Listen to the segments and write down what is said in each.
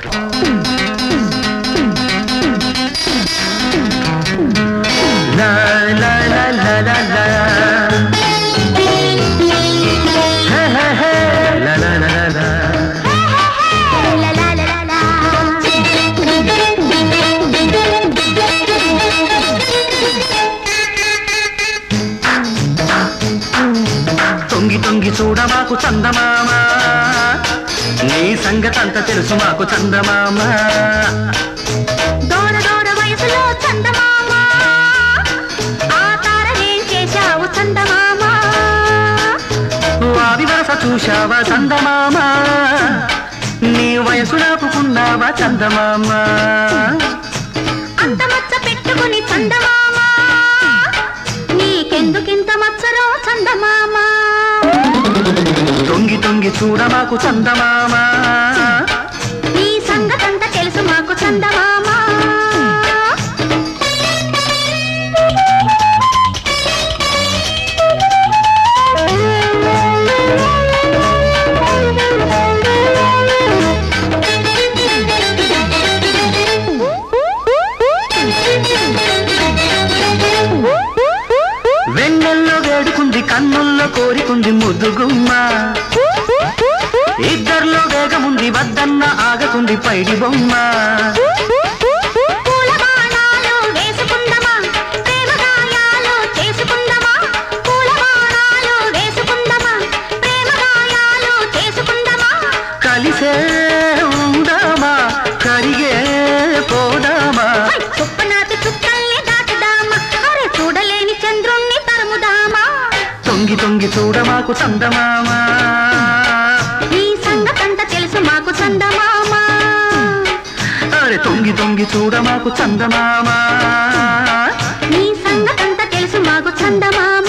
La la la la la la. Hey hey hey. La la la la la. La la la la la. తొంగి తొంగి చూడ మాకు చందమామ నీ సంగతంత తెలుసు మాకు చందమామ దూర దూర వయసులో చందమామ ఆ తారనేం చేశావు చందమామ వావి వరస చూశావా చందమామ నీ వయసు నాపుకున్నావా చందమామ అంత మచ్చ పెట్టుకుని చందమామ నీకెందుకింత మచ్చరో చందమామ తొంగి తొంగి చూడ మాకు చందమామ నీ సంగతంతా తెలుసు మాకు చందమామ వెన్నెల్లో వేడుకుంది కన్నుల్లో కోరికుంది ముద్దుగుమ్మ ఇద్దర్లో వేగముంది వద్దన్న ఆగకుంది పైడి బొమ్మ కలిసే ఉందామా కరిగే పోదామా చుప్పనాటి చుక్కల్ని దాటుదామా అరే చూడలేని చంద్రుణ్ణి తరుముదామా తొంగి తొంగి చూడ మాకు చందమామ ఈ సంగతంతా తెలుసు మాకు చందమామ అరే తొంగి తొంగి చూడ మాకు చందమామ ఈ సంగతంతా తెలుసు మాకు చందమామ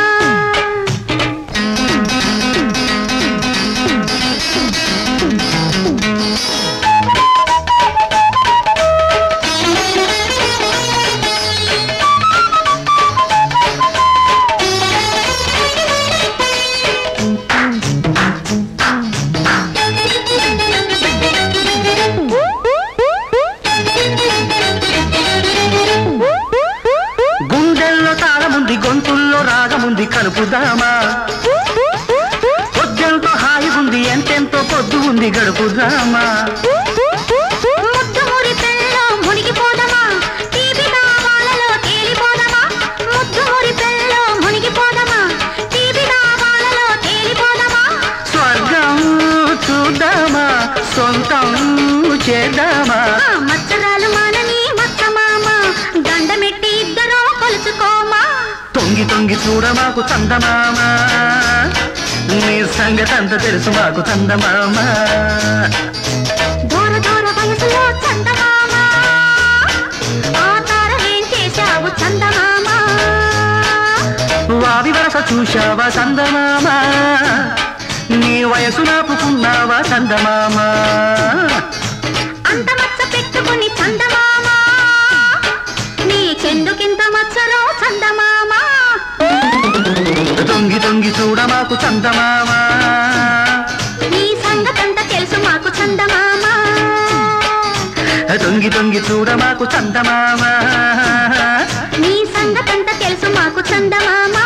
గుండెల్లో తాళముంది గొంతుల్లో రాగముంది కలుపుదామా పొద్దెంతో హాయిగుంది ఎంతెంతో పొద్దు ఉంది గడుపుదామా ముద్దుమురి పెళ్ళలో మునిగిపోదమా తీపి దావాలలో తేలిపోదమా ముద్దుమురి పెళ్ళలో మునిగిపోదమా తీపి దావాలలో తేలిపోదమా స్వర్గం చూద్దామా సొంతం చేద్దామా మచ్చరాలు మానని మచ్చమామ దండమెట్టి ఇద్దరూ కొలుచుకోమా తొంగి తొంగి చూడ మాకు చందమామ నీ సంగతంత తెలుసు మాకు చందమామ దూర దూర వయసులో చందమామ ఆ తారనేం చేశావు చందమామ వావి వరస చూశావా చందమామ నీ వయసు నాపుకున్నావా చందమామ అంత మచ్చ పెట్టుకుని చందమామ నీకెందుకింత మచ్చరో చందమామ తొంగి తొంగి చూడ మాకు చందమామ నీ సంగతంతా తెలుసు మాకు చందమామ తొంగి తొంగి చూడ మాకు చందమామ నీ సంగతంతా తెలుసు మాకు చందమామ